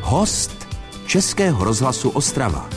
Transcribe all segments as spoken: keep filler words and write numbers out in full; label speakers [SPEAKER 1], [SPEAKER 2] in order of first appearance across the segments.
[SPEAKER 1] Host Českého rozhlasu Ostrava.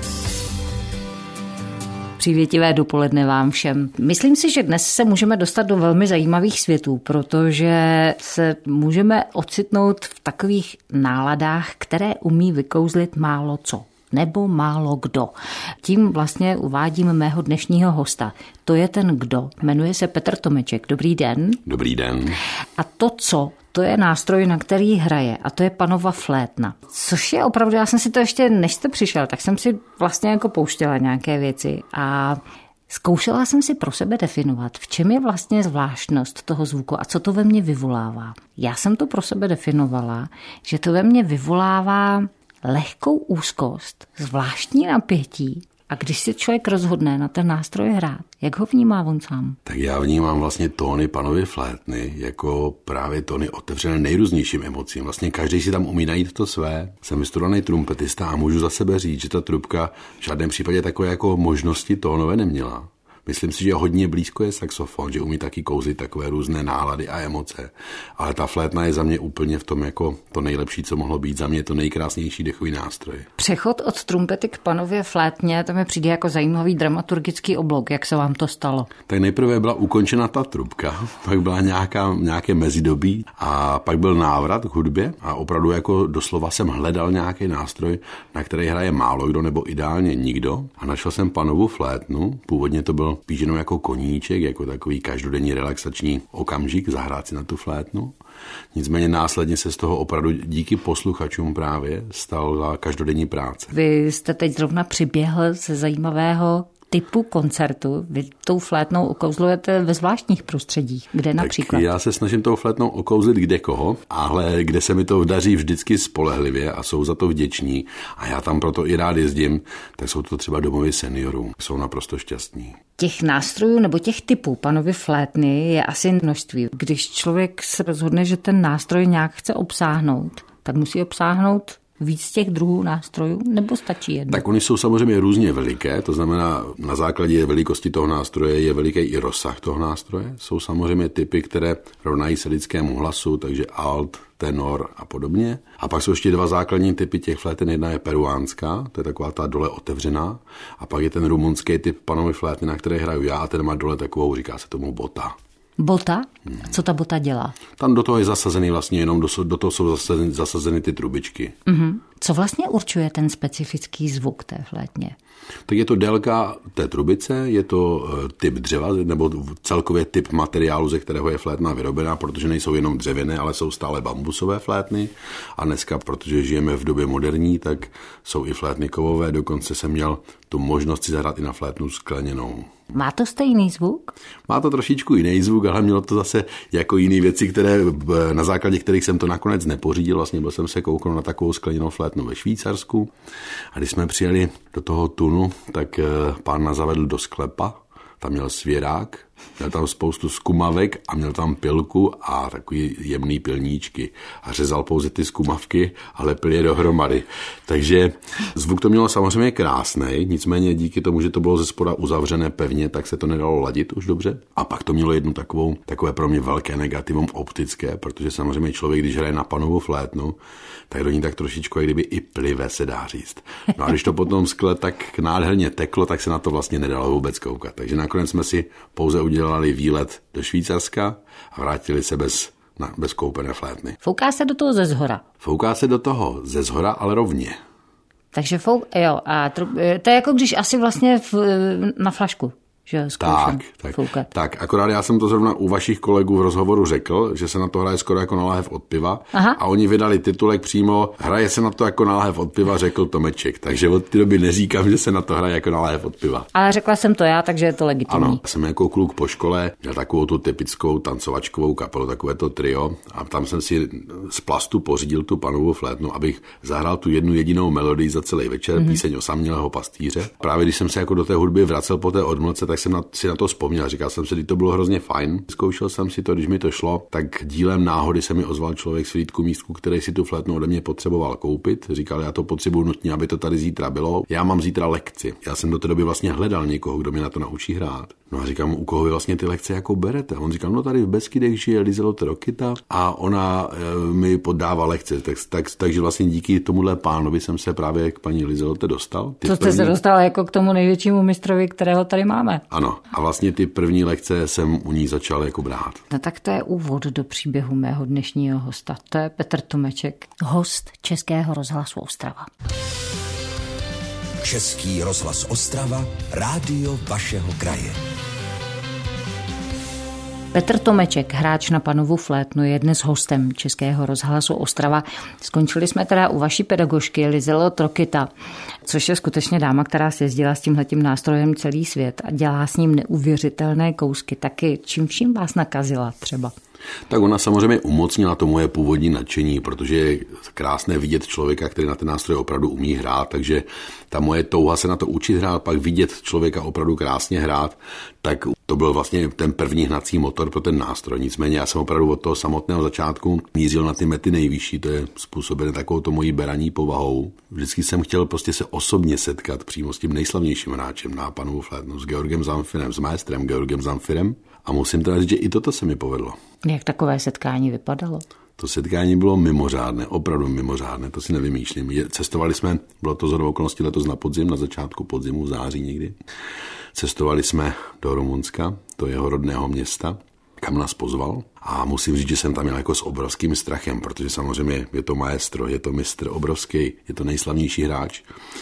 [SPEAKER 2] Přívětivé dopoledne vám všem. Myslím si, že dnes se můžeme dostat do velmi zajímavých světů, protože se můžeme ocitnout v takových náladách, které umí vykouzlit málo co. Nebo málo kdo. Tím vlastně uvádím mého dnešního hosta. To je ten kdo. Jmenuje se Petr Tomeček. Dobrý den.
[SPEAKER 3] Dobrý den.
[SPEAKER 2] A to co? To je nástroj, na který hraje, a to je panova flétna. Což je opravdu, já jsem si to ještě, než jste přišel, tak jsem si vlastně jako pouštěla nějaké věci a zkoušela jsem si pro sebe definovat, v čem je vlastně zvláštnost toho zvuku a co to ve mně vyvolává. Já jsem to pro sebe definovala, že to ve mně vyvolává lehkou úzkost, zvláštní napětí. A když si člověk rozhodne na ten nástroj hrát, jak ho vnímá on sám?
[SPEAKER 3] Tak já vnímám vlastně tóny panovy flétny jako právě tóny otevřené nejrůznějším emocím. Vlastně každý si tam umí najít to své. Jsem vystudovaný trumpetista a můžu za sebe říct, že ta trubka v žádném případě takové jako možnosti tónové neměla. Myslím si, že hodně blízko je saxofon, že umí taky kouzlit takové různé nálady a emoce. Ale ta flétna je za mě úplně v tom jako to nejlepší, co mohlo být. Za mě to nejkrásnější dechový nástroj.
[SPEAKER 2] Přechod od trumpety k panově flétně, to mi přijde jako zajímavý dramaturgický oblok. Jak se vám to stalo?
[SPEAKER 3] Tak nejprve byla ukončena ta trubka, pak byla nějaká, nějaké mezidobí a pak byl návrat k hudbě a opravdu jako doslova jsem hledal nějaký nástroj, na který hraje málo kdo nebo ideálně nikdo a našel jsem panovu flétnu. Původně to byl spíš jenom jako koníček, jako takový každodenní relaxační okamžik, zahrát si na tu flétnu. Nicméně následně se z toho opravdu díky posluchačům právě stala každodenní práce.
[SPEAKER 2] Vy jste teď zrovna přiběhl ze zajímavého typu koncertu. Vy tou flétnou okouzlujete ve zvláštních prostředích. Kde například?
[SPEAKER 3] Tak já se snažím tou flétnou okouzlit kde koho, ale kde se mi to daří vždycky spolehlivě a jsou za to vděční. A já tam proto i rád jezdím, tak jsou to třeba domovy seniorů. Jsou naprosto šťastní.
[SPEAKER 2] Těch nástrojů nebo těch typů panovy flétny je asi množství. Když člověk se rozhodne, že ten nástroj nějak chce obsáhnout, tak musí obsáhnout víc těch druhů nástrojů, nebo stačí jedno?
[SPEAKER 3] Tak oni jsou samozřejmě různě veliké, to znamená na základě velikosti toho nástroje je veliký i rozsah toho nástroje. Jsou samozřejmě typy, které rovnají se lidskému hlasu, takže alt, tenor a podobně. A pak jsou ještě dva základní typy těch fléten. Jedna je peruánská, to je taková ta dole otevřená, a pak je ten rumunský typ panovy flétny, na které hraju já, a ten má dole takovou, říká se tomu bota.
[SPEAKER 2] Bota? Co ta bota dělá?
[SPEAKER 3] Tam do toho je zasazený vlastně jenom, do, do toho jsou zasazeny, zasazeny ty trubičky.
[SPEAKER 2] Mm-hmm. Co vlastně určuje ten specifický zvuk té flétně?
[SPEAKER 3] Tak je to délka té trubice, je to typ dřeva, nebo celkově typ materiálu, ze kterého je flétna vyrobená, protože nejsou jenom dřevěné, ale jsou stále bambusové flétny. A dneska, protože žijeme v době moderní, tak jsou i flétny kovové, dokonce jsem měl tu možnost si zahrát i na flétnu skleněnou.
[SPEAKER 2] Má to stejný zvuk?
[SPEAKER 3] Má to trošičku jiný zvuk, ale mělo to zase jako jiné věci, které, na základě kterých jsem to nakonec nepořídil. Vlastně byl jsem se koukal na takovou skleněnou flétnu ve Švýcarsku. A když jsme přijeli do toho tunu, tak pán nás zavedl do sklepa. Tam měl svěrák, měl tam spoustu zkumavek a měl tam pilku a takový jemný pilníčky. A řezal pouze ty zkumavky a lepil je dohromady. Takže zvuk to mělo samozřejmě krásný, nicméně díky tomu, že to bylo ze spoda uzavřené pevně, tak se to nedalo ladit už dobře. A pak to mělo jednu takovou, takové pro mě velké negativum optické, protože samozřejmě člověk, když hraje na panovou flétnu, tak do ní tak trošičku, jak kdyby i plive, se dá říct. No a když to potom skle tak nádherně teklo, tak se na to vlastně nedalo vůbec koukat. Takže nakonec jsme si pouze udělali výlet do Švýcarska a vrátili se bez, na, bez koupené flétny.
[SPEAKER 2] Fouká se do toho ze zhora?
[SPEAKER 3] Fouká se do toho ze zhora, ale rovně.
[SPEAKER 2] Takže fouk, jo, a to je jako když asi vlastně v, na flašku. Že
[SPEAKER 3] tak, tak, tak, akorát já jsem to zrovna u vašich kolegů v rozhovoru řekl, že se na to hraje skoro jako na láhev od piva. Aha. A oni vydali titulek přímo, hraje se na to jako na láhev od piva, řekl Tomeček. Takže od té doby neříkám, že se na to hraje jako na láhev od piva.
[SPEAKER 2] Ale řekla jsem to já, takže je to legitimní.
[SPEAKER 3] Ano, jsem jako kluk po škole, měl takovou tu typickou tancovačkovou kapelu, takové to trio, a tam jsem si z plastu pořídil tu panovou flétnu, abych zahrál tu jednu jedinou melodii za celý večer, mm-hmm. píseň Osamělého pastýře. Právě když jsem se jako do té hudby vracel po té odmlce, tak jsem na, si na to vzpomněl. Říkal jsem si, že to bylo hrozně fajn. Zkoušel jsem si to, když mi to šlo, tak dílem náhody se mi ozval člověk z Frýdku Místku, který si tu flétnu ode mě potřeboval koupit. Říkal, já to potřebuju nutně, aby to tady zítra bylo. Já mám zítra lekci. Já jsem do té doby vlastně hledal někoho, kdo mě na to naučí hrát. No a říkám, u koho vy vlastně ty lekce jako berete? A on říkal, no tady v Beskydech žije Liselotte Rokita a ona e, mi podává lekce. Tak, tak, takže vlastně díky tomuhle pánovi jsem se právě k paní Liselotte dostal.
[SPEAKER 2] Ty to jste první... se dostal jako k tomu největšímu mistrovi, kterého tady máme.
[SPEAKER 3] Ano. A vlastně ty první lekce jsem u ní začal jako brát.
[SPEAKER 2] No tak to je úvod do příběhu mého dnešního hosta. To je Petr Tomeček, host Českého rozhlasu Ostrava.
[SPEAKER 1] Český rozhlas Ostrava, rádio vašeho kraje.
[SPEAKER 2] Petr Tomeček, hráč na panovu flétnu, je dnes hostem Českého rozhlasu Ostrava. Skončili jsme teda u vaší pedagožky Liselotte Rokita, což je skutečně dáma, která se jezdila s tímhletím nástrojem celý svět a dělá s ním neuvěřitelné kousky. Taky čím vším vás nakazila třeba?
[SPEAKER 3] Tak ona samozřejmě umocnila to moje původní nadšení, protože je krásné vidět člověka, který na ten nástroj opravdu umí hrát, takže ta moje touha se na to učit hrát, pak vidět člověka opravdu krásně hrát, tak to byl vlastně ten první hnací motor pro ten nástroj. Nicméně já jsem opravdu od toho samotného začátku mířil na ty mety nejvyšší, to je způsobené takovou to mojí beraní povahou. Vždycky jsem chtěl prostě se osobně setkat přímo s tím nejslavnějším hráčem na panovu flétnu, s Georgem Zamfirem, s maestrem Georgem Zamfirem. A musím teda říct, že i toto se mi povedlo.
[SPEAKER 2] Jak takové setkání vypadalo?
[SPEAKER 3] To setkání bylo mimořádné, opravdu mimořádné, to si nevymýšlím. Cestovali jsme, bylo to shodou okolností letos na podzim, na začátku podzimu, v září někdy. Cestovali jsme do Rumunska, do jeho rodného města, kam nás pozval. A musím říct, že jsem tam měl jako s obrovským strachem, protože samozřejmě je to maestro, je to mistr obrovský, je to nejslavnější hráč.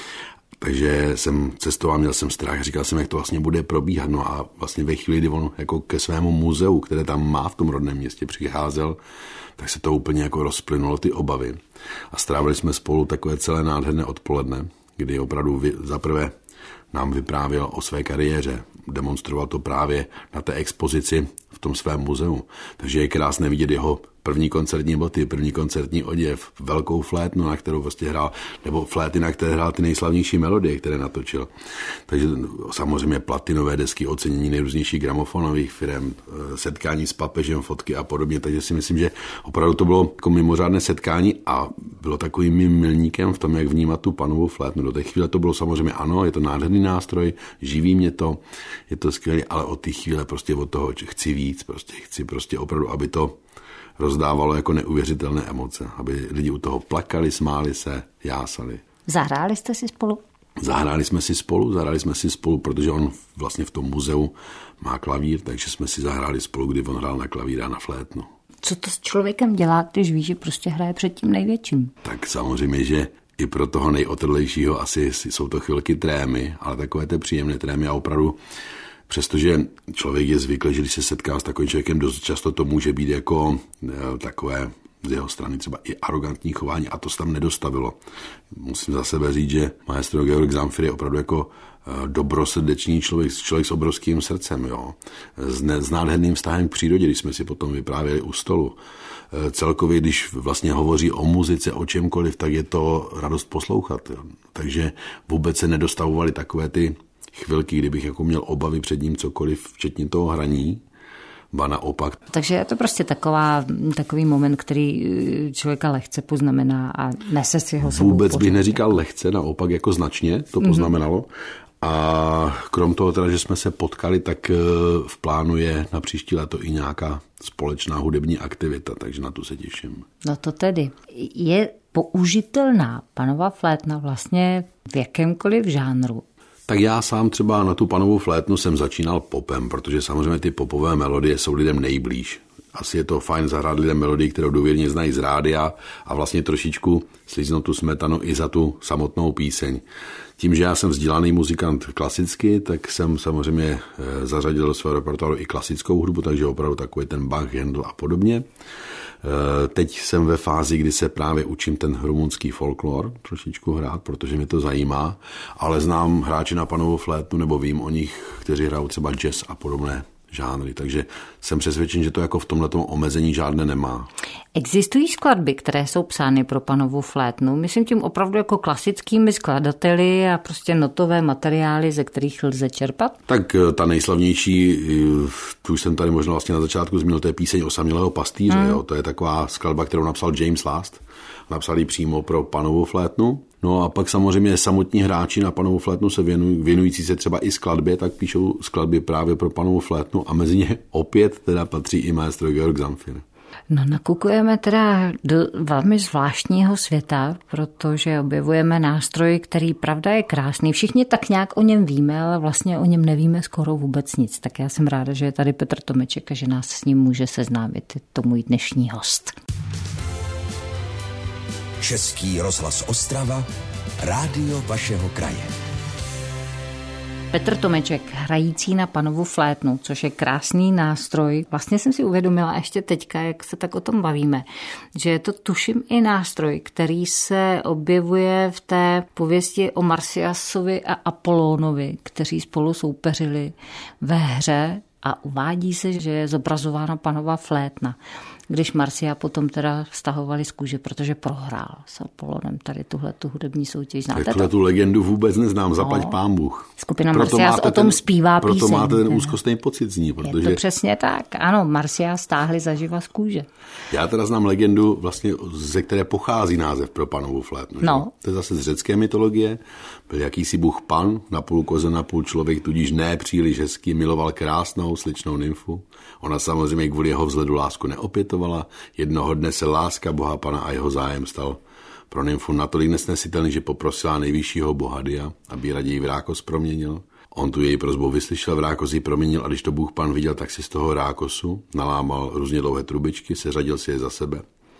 [SPEAKER 3] Takže jsem cestoval, měl jsem strach, říkal jsem, jak to vlastně bude probíhat. No a vlastně ve chvíli, kdy on jako ke svému muzeu, které tam má v tom rodném městě, přicházel, tak se to úplně jako rozplynulo ty obavy. A strávili jsme spolu takové celé nádherné odpoledne, kdy opravdu zaprvé nám vyprávěl o své kariéře. Demonstroval to právě na té expozici v tom svém muzeu. Takže je krásné vidět jeho první koncertní boty, první koncertní oděv, velkou flétnu, na kterou vlastně hrál, nebo fléty, na které hrál ty nejslavnější melodie, které natočil. Takže samozřejmě platinové desky, ocenění nejrůznějších gramofonových firem, setkání s papežem, fotky a podobně. Takže si myslím, že opravdu to bylo jako mimořádné setkání a bylo takovým mým milníkem v tom, jak vnímat tu panovu flétnu. Do té chvíle to bylo samozřejmě ano, je to nádherný nástroj, živí mě to, je to skvělé, ale od té chvíle prostě od toho chci víc, prostě chci prostě opravdu, aby to rozdávalo jako neuvěřitelné emoce, aby lidi u toho plakali, smáli se, jásali.
[SPEAKER 2] Zahráli jste si spolu?
[SPEAKER 3] Zahráli jsme si spolu, zahráli jsme si spolu, protože on vlastně v tom muzeu má klavír, takže jsme si zahráli spolu, kdy on hrál na klavír a na flétnu.
[SPEAKER 2] Co to s člověkem dělá, když ví, že prostě hraje před tím největším?
[SPEAKER 3] Tak samozřejmě, že i pro toho nejotrlejšího asi jsou to chvilky trémy, ale takové ty příjemné trémy a opravdu přestože člověk je zvyklý, že když se setká s takovým člověkem, dost často to může být jako e, takové z jeho strany třeba i arrogantní chování a to se tam nedostavilo. Musím za sebe říct, že maestro Georg Zamfir je opravdu jako e, dobrosrdečný člověk, člověk s obrovským srdcem, jo. S, ne, s nádherným vztahem k přírodě, když jsme si potom vyprávěli u stolu. E, celkově, když vlastně hovoří o muzice, o čemkoliv, tak je to radost poslouchat. Jo. Takže vůbec se nedostavovaly takové ty chvilky, kdybych jako měl obavy před ním cokoliv, včetně toho hraní, ba naopak.
[SPEAKER 2] Takže je to prostě taková, takový moment, který člověka lehce poznamená a nese si ho sebou.
[SPEAKER 3] Vůbec bych neříkal lehce, naopak jako značně to poznamenalo. Mm-hmm. A krom toho teda, že jsme se potkali, tak v plánu je na příští léto i nějaká společná hudební aktivita, takže na to se těším.
[SPEAKER 2] No to tedy. Je použitelná panova flétna vlastně v jakémkoliv žánru?
[SPEAKER 3] Tak já sám třeba na tu panovou flétnu jsem začínal popem, protože samozřejmě ty popové melodie jsou lidem nejblíž. Asi je to fajn zahrát lidem melodii, kterou důvěrně znají z rádia a vlastně trošičku slíznout tu smetanu i za tu samotnou píseň. Tím, že já jsem vzdělaný muzikant klasicky, tak jsem samozřejmě zařadil do svého repertoáru i klasickou hudbu, takže opravdu takový ten Bach, Handel a podobně. Teď jsem ve fázi, kdy se právě učím ten rumunský folklor trošičku hrát, protože mě to zajímá, ale znám hráče na panovou flétnu nebo vím o nich, kteří hrajou třeba jazz a podobné žánry, takže jsem přesvědčen, že to jako v tomhletom omezení žádné nemá.
[SPEAKER 2] Existují skladby, které jsou psány pro panovu flétnu? Myslím tím opravdu jako klasickými skladateli a prostě notové materiály, ze kterých lze čerpat?
[SPEAKER 3] Tak ta nejslavnější, tu už jsem tady možná vlastně na začátku zmínil, to je píseň Osamělého pastýře. Hmm. Jo? To je taková skladba, kterou napsal James Last. Napsal ji přímo pro panovou flétnu. No a pak samozřejmě samotní hráči na panovou flétnu se věnují, věnující se třeba i skladbě, tak píšou skladby právě pro panovou flétnu a mezi ně opět teda patří i maestro Georg Zamfir.
[SPEAKER 2] No nakukujeme teda do velmi zvláštního světa, protože objevujeme nástroj, který pravda je krásný. Všichni tak nějak o něm víme, ale vlastně o něm nevíme skoro vůbec nic. Tak já jsem ráda, že je tady Petr Tomeček a že nás s ním může seznámit. Je to můj dnešní host.
[SPEAKER 1] Český rozhlas Ostrava, rádio vašeho kraje.
[SPEAKER 2] Petr Tomeček, hrající na panovu flétnu, což je krásný nástroj. Vlastně jsem si uvědomila ještě teďka, jak se tak o tom bavíme, že je to tuším i nástroj, který se objevuje v té pověsti o Marsyasovi a Apolónovi, kteří spolu soupeřili ve hře a uvádí se, že je zobrazována panova flétna. Když Marsia potom teda stahovali z kůže, protože prohrál s Apollonem tady tuhle tu hudební soutěž. Znáte
[SPEAKER 3] tuhle tu legendu vůbec neznám, zaplať no. pán Bůh.
[SPEAKER 2] Skupina Marsyas o tom
[SPEAKER 3] ten,
[SPEAKER 2] zpívá
[SPEAKER 3] proto
[SPEAKER 2] píseň.
[SPEAKER 3] Proto máte ten úzkostný pocit z ní. Protože...
[SPEAKER 2] Je to přesně tak, ano, Marsia stáhli zaživa z kůže.
[SPEAKER 3] Já teda znám legendu, vlastně, ze které pochází název pro panovu flétnu.
[SPEAKER 2] No.
[SPEAKER 3] To je zase z řecké mytologie. Byl jakýsi bůh pan, napůl koze, napůl člověk, tudíž ne příliš hezký, miloval krásnou sličnou nymfu. Ona samozřejmě kvůli jeho vzhledu lásku neopětovala. Jednoho dne se láska boha pana a jeho zájem stal pro nymfu natolik nesnesitelný, že poprosila nejvyššího boha Dia, aby raději v rákos proměnil. On tu její prosbu vyslyšel, v rákos ji proměnil a když to bůh pan viděl, tak si z toho rákosu nalámal různě dlouhé trubičky, seřadil si je za sebe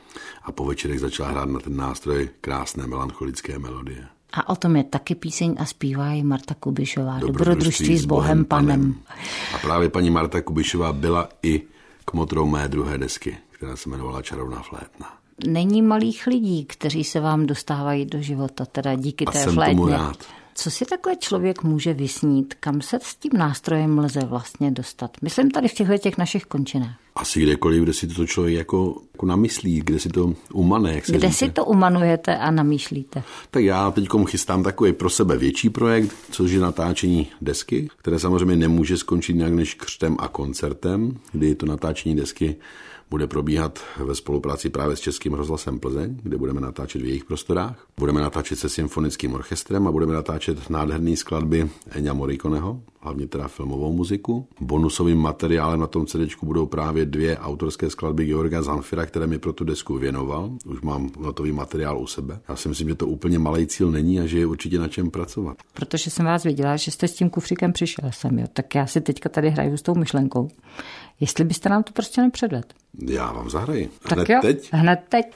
[SPEAKER 3] a po večerech začal hrát na ten nástroj krásné melancholické melodie.
[SPEAKER 2] A o tom je taky píseň a zpívá ji Marta Kubišová.
[SPEAKER 3] Dobrodružství s bohem panem. A právě paní Marta Kubišová byla i kmotrou mé druhé desky, která se jmenovala Čarovná flétna.
[SPEAKER 2] Není malých lidí, kteří se vám dostávají do života, teda díky
[SPEAKER 3] a
[SPEAKER 2] té
[SPEAKER 3] jsem
[SPEAKER 2] flétně.
[SPEAKER 3] Tomu rád.
[SPEAKER 2] Co si takhle člověk může vysnít? Kam se s tím nástrojem lze vlastně dostat? Myslím tady v těchto těch našich končinách.
[SPEAKER 3] Asi kdekoliv, kde si to člověk jako, jako namyslí, kde si to umane. Jak se
[SPEAKER 2] kde
[SPEAKER 3] říká.
[SPEAKER 2] si to umanujete a namýšlíte?
[SPEAKER 3] Tak já teďkom chystám takový pro sebe větší projekt, což je natáčení desky, které samozřejmě nemůže skončit nějak než křtem a koncertem, kdy to natáčení desky bude probíhat ve spolupráci právě s Českým rozhlasem Plzeň, kde budeme natáčet v jejich prostorách. Budeme natáčet se symfonickým orchestrem a budeme natáčet nádherné skladby Ennia Morriconeho, hlavně teda filmovou muziku. Bonusovým materiálem na tom CDčku budou právě dvě autorské skladby Georga Zamfira, které mi pro tu desku věnoval. Už mám hotový materiál u sebe. Já si myslím, že to úplně malý cíl není a že je určitě na čem pracovat.
[SPEAKER 2] Protože jsem vás viděla, že jste s tím kufříkem přišel sem, jo. Tak já si teďka tady hraju s tou myšlenkou. Jestli byste nám to prostě nepředvedl.
[SPEAKER 3] Já vám zahraji.
[SPEAKER 2] Tak
[SPEAKER 3] Hned
[SPEAKER 2] jo,
[SPEAKER 3] teď?
[SPEAKER 2] Hned teď.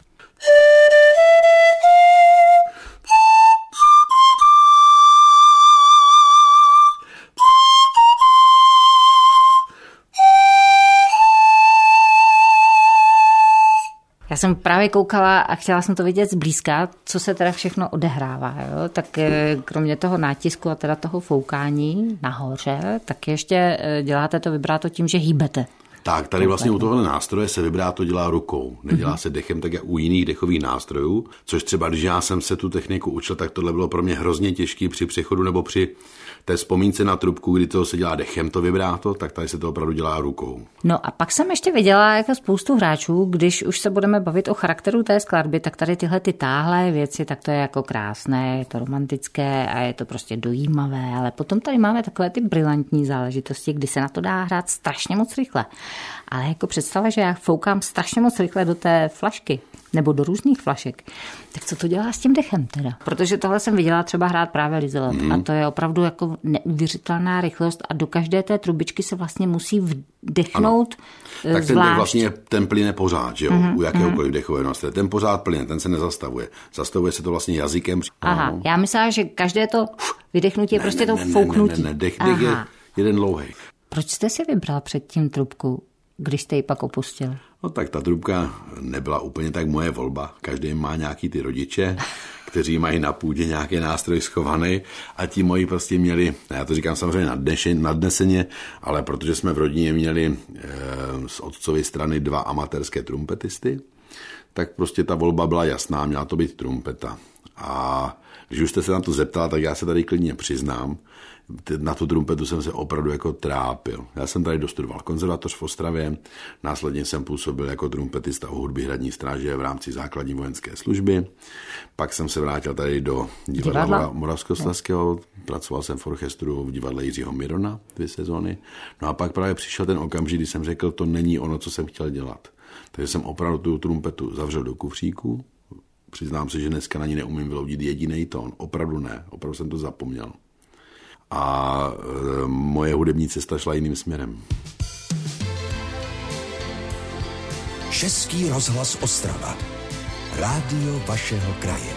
[SPEAKER 2] Já jsem právě koukala a chtěla jsem to vidět zblízka, co se teda všechno odehrává. Jo? Tak kromě toho nátisku a teda toho foukání nahoře, tak ještě děláte to vibráto tím, že hýbete.
[SPEAKER 3] Tak, tady vlastně u tohohle nástroje se vibráto dělá rukou. Nedělá se dechem tak jak u jiných dechových nástrojů, což třeba, když já jsem se tu techniku učil, tak tohle bylo pro mě hrozně těžké při přechodu nebo při té vzpomínce na trubku, kdy to se dělá dechem to vibráto, tak tady se to opravdu dělá rukou.
[SPEAKER 2] No a pak jsem ještě viděla jako spoustu hráčů, když už se budeme bavit o charakteru té skladby, tak tady tyhle ty táhlé věci, tak to je jako krásné, je to romantické a je to prostě dojímavé, ale potom tady máme takové ty brilantní záležitosti, kdy se na to dá hrát strašně moc rychle. Ale jako představa, že já foukám strašně moc rychle do té flašky, nebo do různých flašek, tak co to dělá s tím dechem teda? Protože tohle jsem viděla třeba hrát právě Lizelet mm. a to je opravdu jako neuvěřitelná rychlost a do každé té trubičky se vlastně musí vdechnout
[SPEAKER 3] ano. Tak
[SPEAKER 2] zvlášť.
[SPEAKER 3] ten vlastně ten plyne pořád, že jo, mm. u jakéhokoliv dechového nástroje. Ten pořád plyne, ten se nezastavuje. Zastavuje se to vlastně jazykem.
[SPEAKER 2] Aha,
[SPEAKER 3] no.
[SPEAKER 2] Já myslela, že každé to vydechnutí je
[SPEAKER 3] ne,
[SPEAKER 2] prostě
[SPEAKER 3] ne,
[SPEAKER 2] to
[SPEAKER 3] ne,
[SPEAKER 2] fouknutí.
[SPEAKER 3] Ne, ne, ne, dech, dech je jeden dlouhý.
[SPEAKER 2] Proč jste si vybral předtím trubku, když jste ji pak opustil?
[SPEAKER 3] No tak ta trubka nebyla úplně tak moje volba. Každý má nějaký ty rodiče, kteří mají na půdě nějaký nástroj schovaný a ti moji prostě měli, já to říkám samozřejmě nadneseně, ale protože jsme v rodině měli e, z otcovy strany dva amatérské trumpetisty, tak prostě ta volba byla jasná, měla to být trumpeta. A Když už jste se na to zeptal, tak já se tady klidně přiznám. Na tu trumpetu jsem se opravdu jako trápil. Já jsem tady dostudoval konzervatoř v Ostravě, následně jsem působil jako trumpetista u hudby hradní stráže v rámci základní vojenské služby. Pak jsem se vrátil tady do divadla, divadla? Moravskoslezského, pracoval jsem v orchestru v divadle Jiřího Mirona dvě sezóny. No a pak právě přišel ten okamžik, kdy jsem řekl, to není ono, co jsem chtěl dělat. Takže jsem opravdu tu trumpetu zavřel do kufříku. Přiznám se, že dneska na ní neumím vyloudit jediný tón. Opravdu ne, opravdu jsem to zapomněl. A e, moje hudební cesta šla jiným směrem.
[SPEAKER 1] Český rozhlas Ostrava. Rádio vašeho kraje.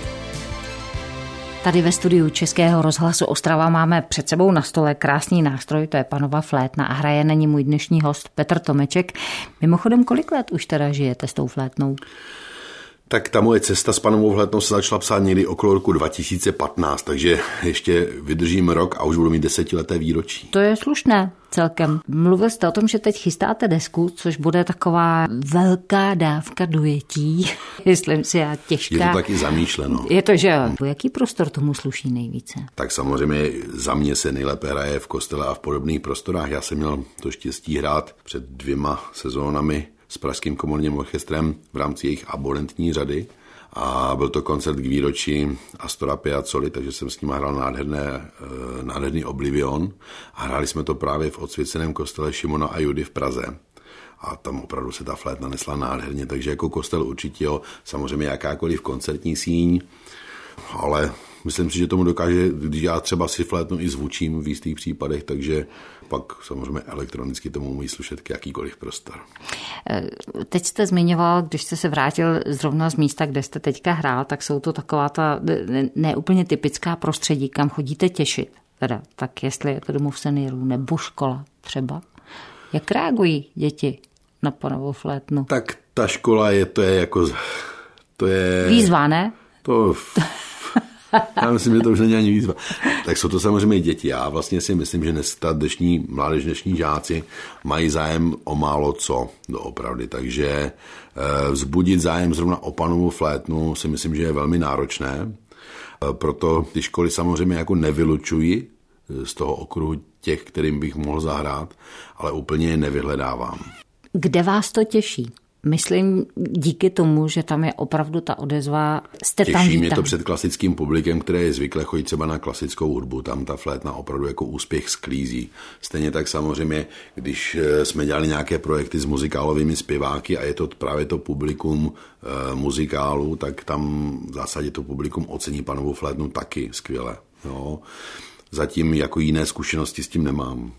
[SPEAKER 2] Tady ve studiu Českého rozhlasu Ostrava máme před sebou na stole krásný nástroj, to je panova flétna a hraje na ní můj dnešní host Petr Tomeček. Mimochodem, kolik let už teda žijete s tou flétnou?
[SPEAKER 3] Tak ta moje cesta s panovou flétnou se začala psát někdy okolo roku dva tisíce patnáct, takže ještě vydržím rok a už budu mít desetileté výročí.
[SPEAKER 2] To je slušné celkem. Mluvil jste o tom, že teď chystáte desku, což bude taková velká dávka dojetí. Myslím si, a těžká.
[SPEAKER 3] Je to taky zamýšleno.
[SPEAKER 2] Je to, že jo. Jaký prostor tomu sluší nejvíce?
[SPEAKER 3] Tak samozřejmě za mě se nejlépe hraje v kostele a v podobných prostorách. Já jsem měl to štěstí hrát před dvěma sezónami s Pražským komorním orchestrem v rámci jejich abonentní řady a byl to koncert k výročí Astora Piazzoli, takže jsem s ním hrál nádherné, nádherný Oblivion a hráli jsme to právě v odsvěceném kostele Šimona a Judy v Praze. A tam opravdu se ta flétna nesla nádherně, takže jako kostel určitě, jo, samozřejmě jakákoliv koncertní síň, ale myslím si, že tomu dokáže, když já třeba si flétnu i zvučím v jistých případech, takže pak samozřejmě elektronicky tomu umí slušet jakýkoliv prostor.
[SPEAKER 2] Teď jste zmiňoval, když jste se vrátil zrovna z místa, kde jste teďka hrál, tak jsou to taková ta neúplně typická prostředí, kam chodíte těšit. Teda, tak jestli je to domov seniorů nebo škola třeba. Jak reagují děti na panovou flétnu?
[SPEAKER 3] Tak ta škola je, to je jako... To je...
[SPEAKER 2] Výzva, ne?
[SPEAKER 3] To... Já myslím, že to už není ani výzva. Tak jsou to samozřejmě děti. Já vlastně si myslím, že dnes, ta dnešní mládež, dnešní žáci mají zájem o málo co doopravdy. Takže e, vzbudit zájem zrovna o panovou flétnu si myslím, že je velmi náročné. E, proto ty školy samozřejmě jako nevylučuji z toho okruhu těch, kterým bych mohl zahrát, ale úplně je nevyhledávám.
[SPEAKER 2] Kde vás to těší? Myslím díky tomu, že tam je opravdu ta odezva, jste tam
[SPEAKER 3] Těší mě to před klasickým publikem, které je zvyklé chodit třeba na klasickou hudbu, tam ta flétna opravdu jako úspěch sklízí. Stejně tak samozřejmě, když jsme dělali nějaké projekty s muzikálovými zpěváky a je to právě to publikum e, muzikálu, tak tam v zásadě to publikum ocení panovou flétnu taky skvěle. Jo. Zatím jako jiné zkušenosti s tím nemám.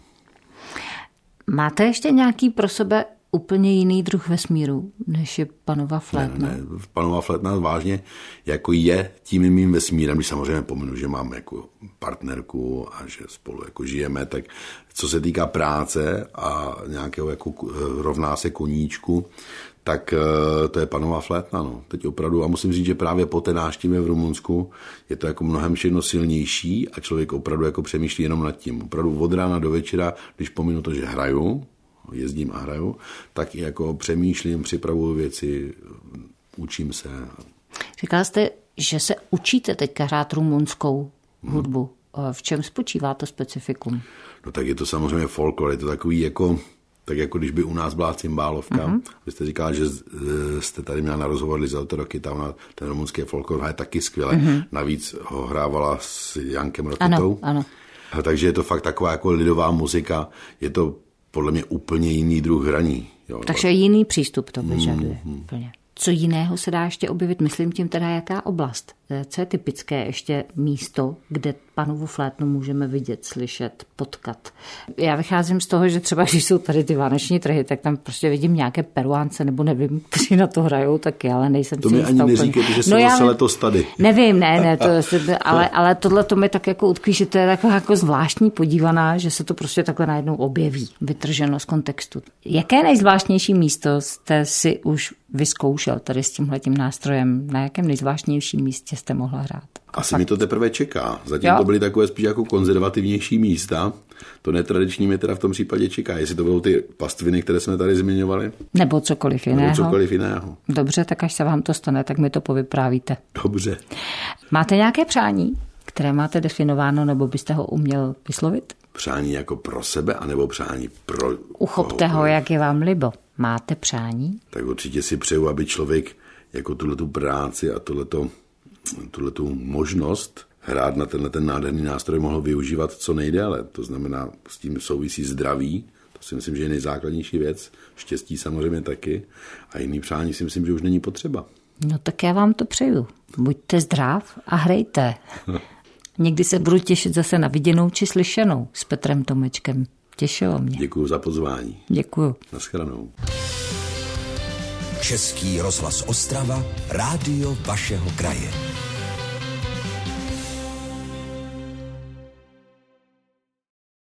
[SPEAKER 2] Máte ještě nějaký pro sebe úplně jiný druh vesmíru, než je panová flétna?
[SPEAKER 3] Ne, ne, panová flétna vážně jako je tím mým vesmírem, když samozřejmě pominu, že mám jako partnerku a že spolu jako žijeme, tak co se týká práce a nějakého jako rovná se koníčku, tak to je panová flétna. No. Teď opravdu, a musím říct, že právě po té návštěvě v Rumunsku je to jako mnohem všechno silnější a člověk opravdu jako přemýšlí jenom nad tím. Opravdu od rána do večera, když pominu to, že hraju, jezdím a hraju, tak i jako přemýšlím, připravuju věci, učím se.
[SPEAKER 2] Říkala jste, že se učíte teďka hrát rumunskou hudbu. V čem spočívá to specifikum? No
[SPEAKER 3] tak je to samozřejmě folklor, je to takový jako, tak jako když by u nás byla cymbálovka. Uh-huh. Vy jste říkala, že jste tady měla na rozhovor Lizelta Rokita, ten rumunský folklor hraje taky skvěle. Uh-huh. Navíc ho hrávala s Jankem Rokitou.
[SPEAKER 2] Ano, ano.
[SPEAKER 3] Takže je to fakt taková jako lidová muzika, je to podle mě úplně jiný druh hraní. Jo.
[SPEAKER 2] Takže jiný přístup to vyžaduje. Mm, mm. Co jiného se dá ještě objevit? Myslím tím teda, jaká oblast? Co je typické ještě místo, kde panovu flétnu můžeme vidět, slyšet, potkat? Já vycházím z toho, že třeba když jsou tady ty vánoční trhy, tak tam prostě vidím nějaké Peruánce, nebo nevím, kteří na to hrajou taky, ale nejsem
[SPEAKER 3] to si jistá. To mi ani neříkejte, že jsou no zase letos tady.
[SPEAKER 2] Nevím, ne, ne, to, ale, ale tohle to mi tak jako utkví, že to je taková jako zvláštní podívaná, že se to prostě takhle najednou objeví, vytrženo z kontextu. Jaké nejzvláštnější místo jste si už vyzkoušel tady s tímhletím nástrojem? Na jakém nejzvláštnějším místě jste mohla hrát?
[SPEAKER 3] Asi fakt mi to teprve čeká. Zatím jo? To byly takové spíš jako konzervativnější místa. To netradiční mě teda v tom případě čeká. Jestli to budou ty pastviny, které jsme tady zmiňovali.
[SPEAKER 2] Nebo cokoliv jiného.
[SPEAKER 3] Nebo cokoliv jiného.
[SPEAKER 2] Dobře, tak až se vám to stane, tak mi to povyprávíte.
[SPEAKER 3] Dobře.
[SPEAKER 2] Máte nějaké přání? které máte definováno, nebo byste ho uměl vyslovit?
[SPEAKER 3] Přání jako pro sebe, anebo přání pro...
[SPEAKER 2] Uchopte ho, jak je vám libo. Máte přání?
[SPEAKER 3] Tak určitě si přeju, aby člověk jako tuhletu práci a tuhleto, tuhletu možnost hrát na tenhle ten nádherný nástroj mohl využívat co nejdéle. To znamená, s tím souvisí zdraví. To si myslím, že je nejzákladnější věc. Štěstí samozřejmě taky. A jiný přání si myslím, že už není potřeba.
[SPEAKER 2] No tak já vám to přeju. Buďte zdrav a hrajte. Někdy se budu těšit zase na viděnou či slyšenou s Petrem Tomečkem. Těšilo mě.
[SPEAKER 3] Děkuju za pozvání.
[SPEAKER 2] Děkuju.
[SPEAKER 3] Naschledanou.
[SPEAKER 1] Český rozhlas Ostrava, rádio vašeho kraje.